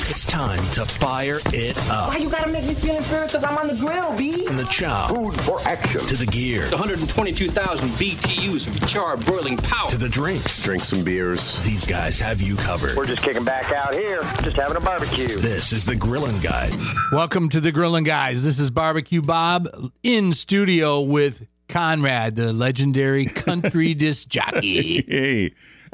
It's time to fire it up. Why you gotta make me feel inferior? Because I'm on the grill, B. From the chow. Food for action. To the gear. It's 122,000 BTUs of charred broiling power. To the drinks. Drink some beers. These guys have you covered. We're just kicking back out here, just having a barbecue. This is the Grillin' Guy. Welcome to the Grillin' Guys. This is Barbecue Bob in studio with Conrad, the legendary country disc jockey. Hey.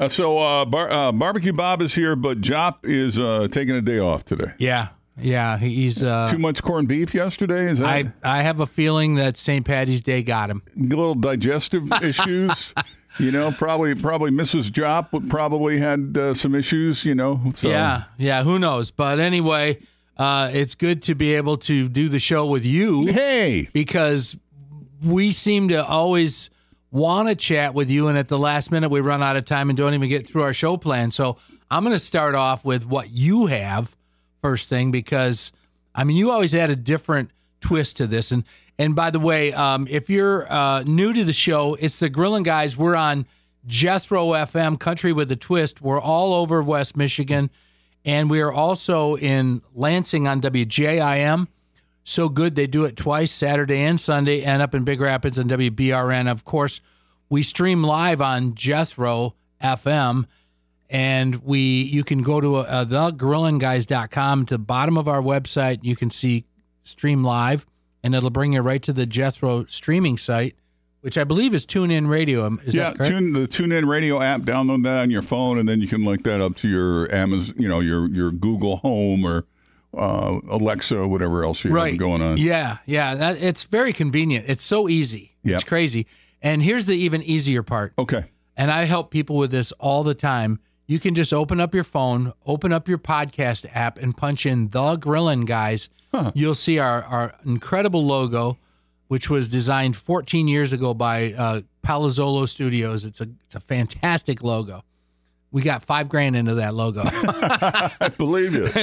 Barbecue Bob is here, but Jop is taking a day off today. Yeah, he's Too much corned beef yesterday? Is that I have a feeling that St. Patty's Day got him. little digestive issues? You know, probably Mrs. Jop probably had some issues, you know. So. Yeah, who knows? But anyway, it's good to be able to do the show with you. Hey! Because we seem to always want to chat with you, and at the last minute we run out of time and don't even get through our show plan. So I'm going to start off with what you have first thing, because, I mean, you always add a different twist to this. And by the way, if you're new to the show, it's the Grillin' Guys. We're on Jethro FM, Country with a Twist. We're all over West Michigan, and we are also in Lansing on WJIM. So good, they do it twice, Saturday and Sunday, and up in Big Rapids on WBRN. Of course, we stream live on Jethro FM, and you can go to thegrillinguys.com. To the bottom of our website, you can see stream live, and it'll bring you right to the Jethro streaming site, which I believe is TuneIn Radio. Is that correct? The TuneIn Radio app. Download that on your phone, and then you can link that up to your Amazon, your Google Home or Alexa, whatever else you have going on. Yeah. It's very convenient. It's so easy. Yep. It's crazy. And here's the even easier part. Okay. And I help people with this all the time. You can just open up your phone, open up your podcast app, and punch in The Grillin' Guys. Huh. You'll see our incredible logo, which was designed 14 years ago by Palazzolo Studios. It's a fantastic logo. We got $5,000 into that logo. I believe you.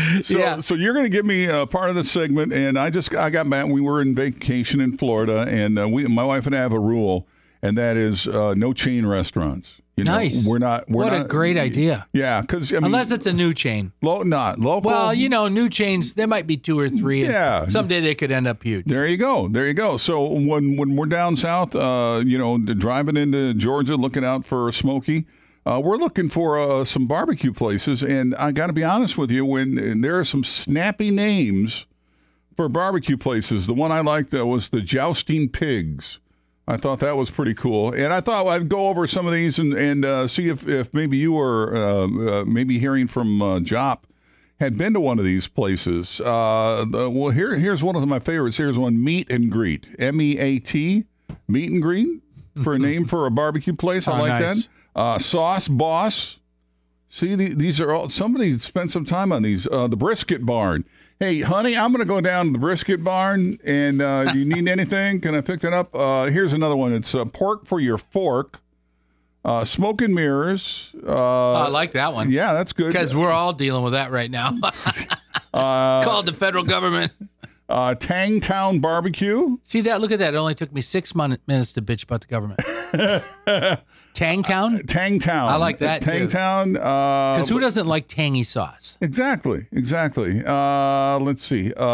So you're going to give me part of the segment, and I got back. We were in vacation in Florida, and my wife and I have a rule, and that is no chain restaurants. You know, nice. We're not. What a great idea. Yeah, because unless it's a new chain. Not local. Well, new chains, there might be 2 or 3. Yeah. Someday they could end up huge. There you go. So when we're down south, driving into Georgia, looking out for Smoky. We're looking for some barbecue places, and I got to be honest with you, when there are some snappy names for barbecue places. The one I liked was the Jousting Pigs. I thought that was pretty cool, and I thought I'd go over some of these and see if maybe you were maybe hearing from Jop had been to one of these places. Here's one of my favorites. Here's one, Meet and Greet, MEAT, Meet and Greet, for a name for a barbecue place. I like nice. that. Sauce Boss. See, these are all, somebody spent some time on these. The Brisket Barn. Hey, honey, I'm going to go down to the Brisket Barn, and do you need anything? Can I pick that up? Here's another one. It's Pork for Your Fork. Smoke and Mirrors. I like that one. Yeah, that's good. Because we're all dealing with that right now. It's called the federal government. Tangtown Barbecue. See that? Look at that. It only took me 6 minutes to bitch about the government. Tangtown? Tangtown. I like that, Tangtown. Because who doesn't like tangy sauce? Exactly. Let's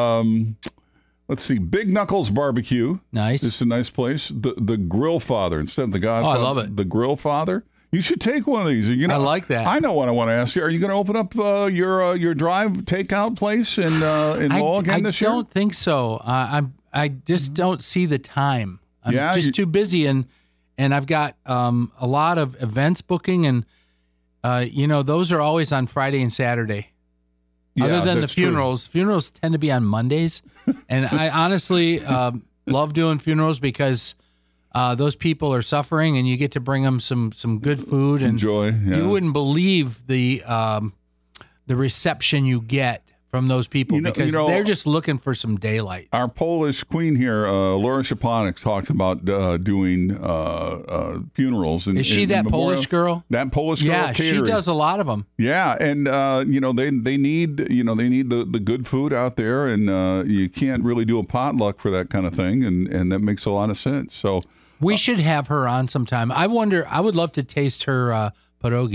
see. Big Knuckles Barbecue. Nice. This is a nice place. The Grill Father instead of the Godfather. Oh, I love it. The Grill Father. You should take one of these. I like that. I know what I want to ask you. Are you going to open up your drive takeout place in Lowell again this year? I don't think so. I just don't see the time. I'm just too busy, and I've got a lot of events booking, and those are always on Friday and Saturday. Yeah, other than the funerals. True. Funerals tend to be on Mondays, and I honestly love doing funerals because those people are suffering, and you get to bring them some good food and joy. Yeah. You wouldn't believe the reception you get from those people because they're just looking for some daylight. Our Polish queen here, Laura Shaponik, talks about doing funerals. Is she that Polish girl? That Polish girl. Yeah, catering. she does a lot of them. Yeah, and they need the good food out there, and you can't really do a potluck for that kind of thing, and that makes a lot of sense. So we should have her on sometime. I would love to taste her pierogies.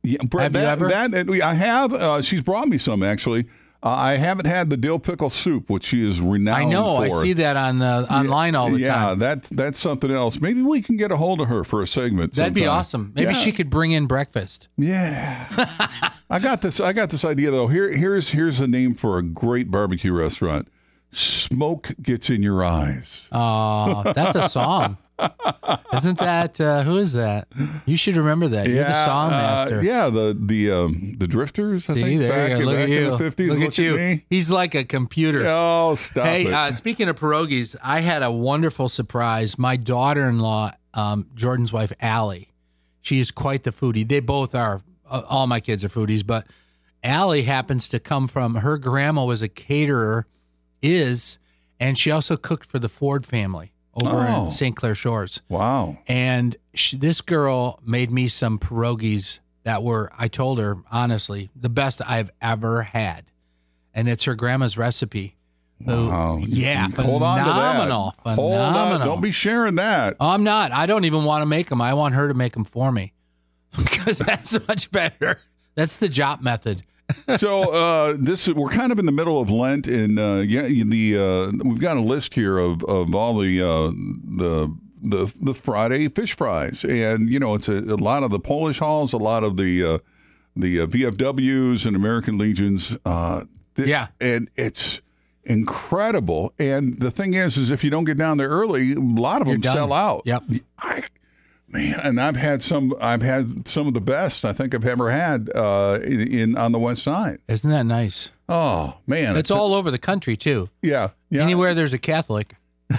Yeah, Have you ever? I have. She's brought me some, actually. I haven't had the dill pickle soup, which she is renowned I know. for. I see that on online all the time. Yeah, that's something else. Maybe we can get a hold of her for a segment. That'd be sometime. awesome. Maybe Yeah. she could bring in breakfast. Yeah. I got this idea though. Here's a name for a great barbecue restaurant. Smoke Gets in Your Eyes. Oh, that's a song. Isn't that who is that? You should remember that. You're the song master. Yeah, the Drifters. I See, think there back, you go. Look back at you. in the 50s. Look at you. Me. He's like a computer. Oh, stop Hey, it. speaking of pierogies, I had a wonderful surprise. My daughter-in-law, Jordan's wife, Allie, she is quite the foodie. They both are. All my kids are foodies, but Allie happens to come from, her grandma was a caterer, and she also cooked for the Ford family over in St. Clair Shores. Wow. And this girl made me some pierogies that were, I told her, honestly, the best I've ever had. And it's her grandma's recipe. So, Wow. yeah, Hold on to that. phenomenal. Hold on. Phenomenal. Don't be sharing that. I'm not. I don't even want to make them. I want her to make them for me because that's much better. That's the Jop method. So we're kind of in the middle of Lent, and we've got a list here of all the Friday fish fries, and it's a lot of the Polish Halls, a lot of the VFWs and American Legions. Yeah, and it's incredible. And the thing is if you don't get down there early, a lot of them sell out. Yep. Man, and I've had some of the best I think I've ever had on the West Side. Isn't that nice? Oh man, It's all over the country too. Yeah. Anywhere there's a Catholic.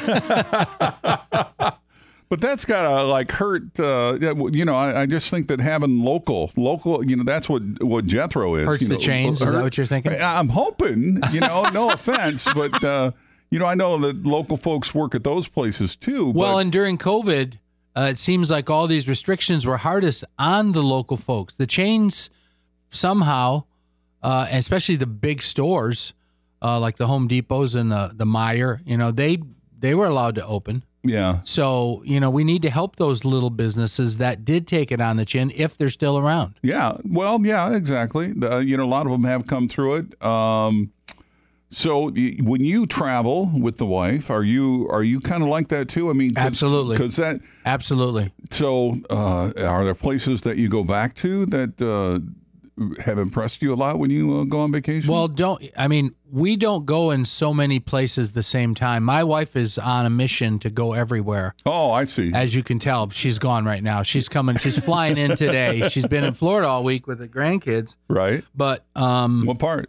But that's gotta hurt. I just think that having local, that's what Jethro is. Hurts the chains. Is that what you're thinking? I'm hoping. No offense, but I know that local folks work at those places too. Well, but, and during COVID, it seems like all these restrictions were hardest on the local folks. The chains somehow, especially the big stores like the Home Depots and the Meijer, they were allowed to open. yeah. So, we need to help those little businesses that did take it on the chin if they're still around. Yeah, well, yeah, exactly. A lot of them have come through it. So when you travel with the wife, are you kind of like that too? I mean, Absolutely. Absolutely. So are there places that you go back to that have impressed you a lot when you go on vacation? Well, we don't go in so many places the same time. My wife is on a mission to go everywhere. Oh, I see. As you can tell, she's gone right now. She's flying in today. She's been in Florida all week with the grandkids. Right. But what part?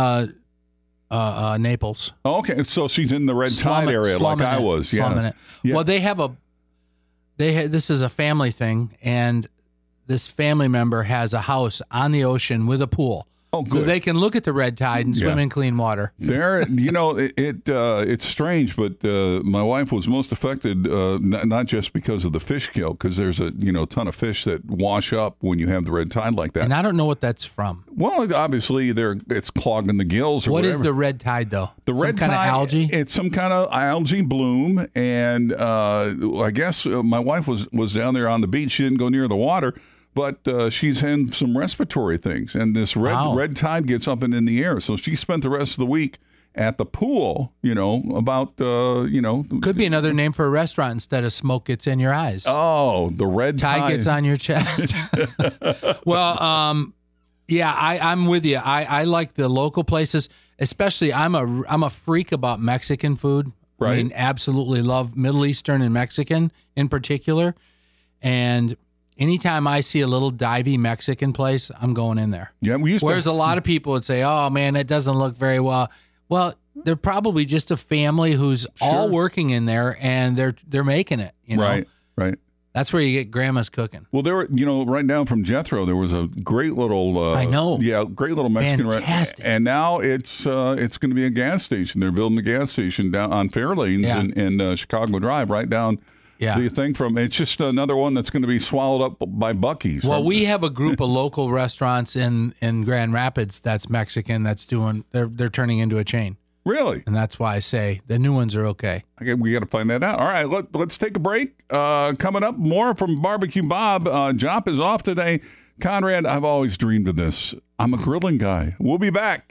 Naples. Oh, okay, so she's in the red tide area like I was. Yeah. Well, this is a family thing, and this family member has a house on the ocean with a pool. Oh, good. So they can look at the red tide and swim in clean water. There, it's strange, but my wife was most affected, not just because of the fish kill, because there's a ton of fish that wash up when you have the red tide like that. And I don't know what that's from. Well, obviously, it's clogging the gills or What whatever. is the red tide, though? The red tide, kind of algae? It's some kind of algae bloom, and I guess my wife was down there on the beach. She didn't go near the water, but she's had some respiratory things, and this red tide gets up and in the air. So she spent the rest of the week at the pool, Could be another name for a restaurant instead of Smoke Gets in Your Eyes. Oh, the red tide gets on your chest. Well, yeah, I'm with you. I like the local places, especially I'm a freak about Mexican food. Right. I mean, absolutely love Middle Eastern and Mexican in particular. And anytime I see a little divey Mexican place, I'm going in there. Yeah, we used Whereas a lot of people would say, "Oh man, that doesn't look very well." Well, they're probably just a family who's all working in there, and they're making it. Right. That's where you get grandma's cooking. Well, there, right down from Jethro, there was a great little. I know. Yeah, great little Mexican Fantastic. And now it's going to be a gas station. They're building a gas station down on Fairlanes in Chicago Drive, right down. Yeah. The thing it's just another one that's going to be swallowed up by Buc-ee's. Well, we have a group of local restaurants in Grand Rapids that's Mexican they're turning into a chain. Really? And that's why I say the new ones are okay. Okay, we got to find that out. All right, let's take a break. Coming up, more from Barbecue Bob. Jop is off today. Conrad, I've always dreamed of this. I'm a grilling guy. We'll be back.